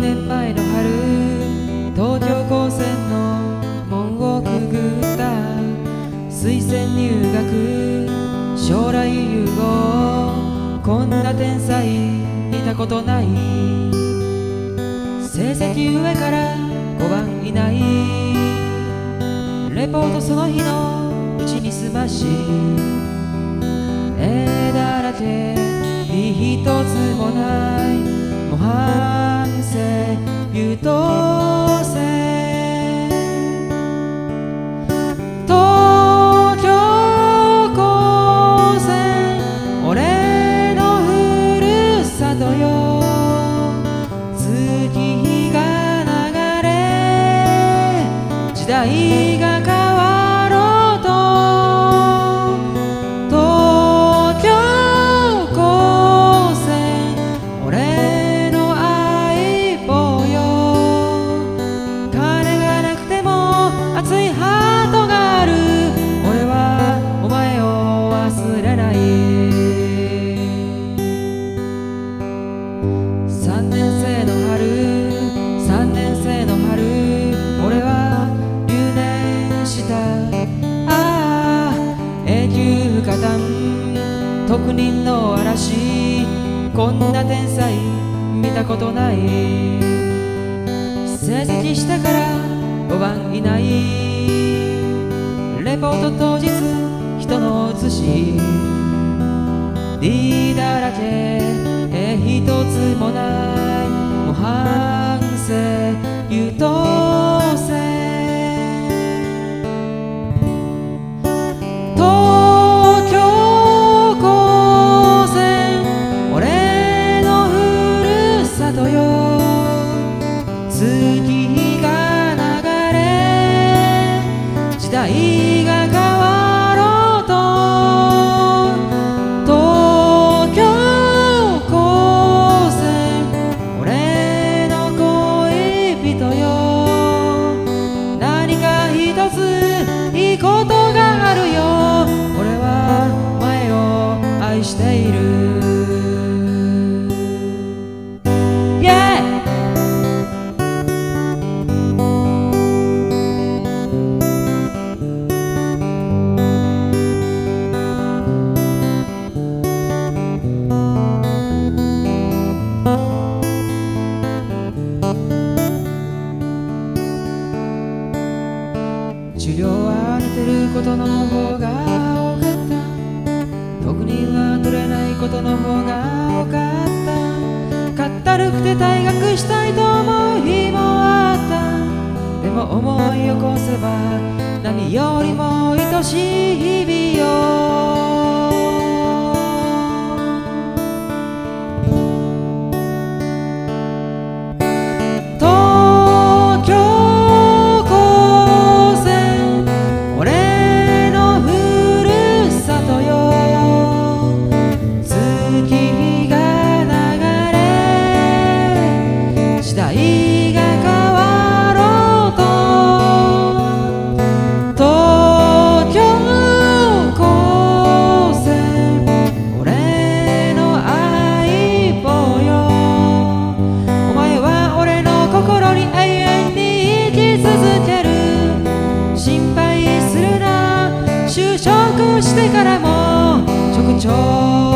年前の春、東京高専の門をくぐった推薦入学将来融合、こんな天才見たことない。成績上から5番以内、レポートその日のうちに済まし、絵だらけに一つもない模範生優等生。東京高専俺のふるさとよ、月が流れ時代が変わろうと、東京高専俺の相棒よ。金がなくても熱いハートがある、俺はお前を忘れない。3年生の春、3年生の春、俺は留年した。ああ永久不可断特任の嵐、こんな天才見たことない。成績下から5番以内、レポート当日人の写し D だらけ一つもない模範生優等生。東京高専俺のふるさとよ、月が流れ時代が変わろうと、東京高専俺の恋人よ。何か一ついいことがあるよ、俺はお前を愛している。授業は寝てることの方が多かった、特には取れないことの方が多かった。かったるくて退学したいと思う日もあった。でも思い起こせば何よりも愛しい日々よ。就職してからもちょくちょ